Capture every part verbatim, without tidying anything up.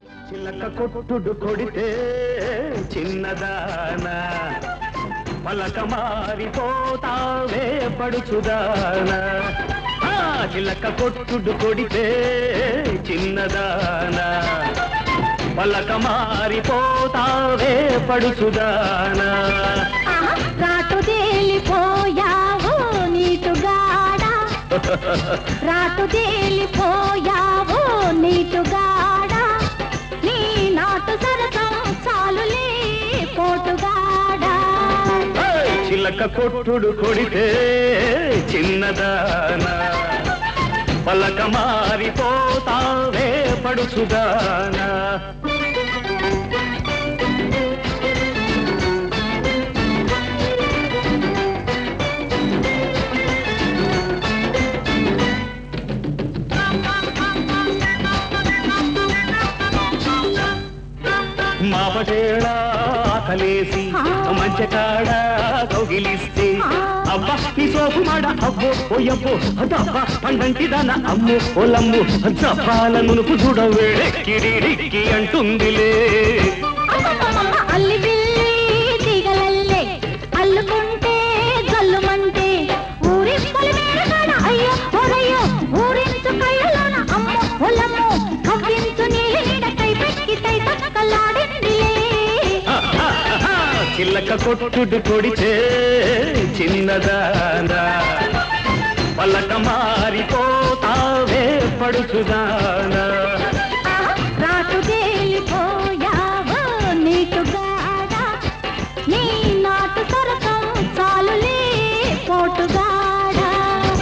చిలక కొట్టుడు కొడితే చిన్నదానా పలక మారిపోతావే పడుచుదానా చిలక కొట్టుడు కొడితే చిన్నదానా పలక మారిపోతావే పడుచుదానా రాటు తేలిపోయావు నీటుగాడా రాటు తేలిపోయావు నీటుగాడా నీ నాటు సరసం చాలులే పోటుగాడా చిలక కొట్టుడు కొడితే చిన్నదానా పలక మారిపోతావే పడుచుదానా మాపటేళ ఆకలేసి మంచకాడ కౌగిలిస్తే అబ్బా నీ సోపు మాడ అబ్బో ఓయబ్బో అదబ్బా పండంటి దాన అమ్మో ఓలమ్ము జప్పాల నునుపు చూడ వేడెక్కిడిడిక్కి అంటుందిలే అల్లి బిల్లి తీగలల్లే అల్లుకుంటే జల్లుమంటే ఊరి పొలిమేరగాడ అయ్యో ఓరయ్యో ఊరించు కళ్ళలోన అమ్మో ఓలమ్ము కవ్వించు నీళ్ళ నీడ కై పెక్కి తై తక్కలాడిందిలే చిల్లక కొట్టుడు కొడితే చిన్నదానా పలక మారిపోతావే పడుచుదానా రాటు తేలిపోయావో నీటుగాడా నీ నాటు సరసం చాలులే పోటుగాడా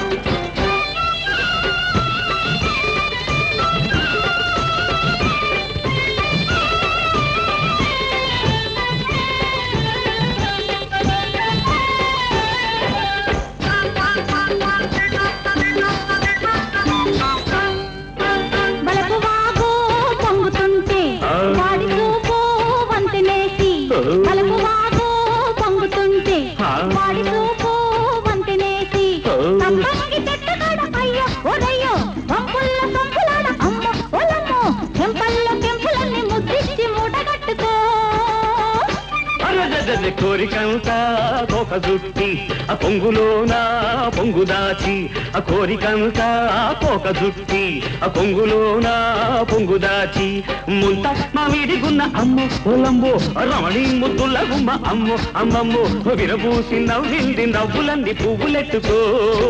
కోరికంతా కోక జుట్టి ఆ పొంగులోనా పొంగు దాచి ఆ కోరికంతా కోక జుట్టి ఆ పొంగులోనా పొంగు దాచి ముంత మామిడిగున్న అమ్ము పొలంబో రమణి ముద్దుల గుమ్మ అమ్ము అమ్మమ్ము విరబూసి నవ్వింది నవ్వులంది పువ్వులెట్టుకో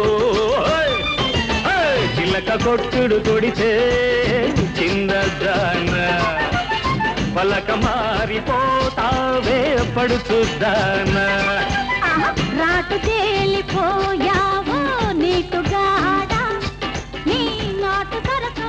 చిలక కొట్టుడు కొడితే చిన్నదానా పలక మారిపోతావే పడుచుదానా రాటు తేలిపోయావో నీటుగాడా నీ నాటు సరసం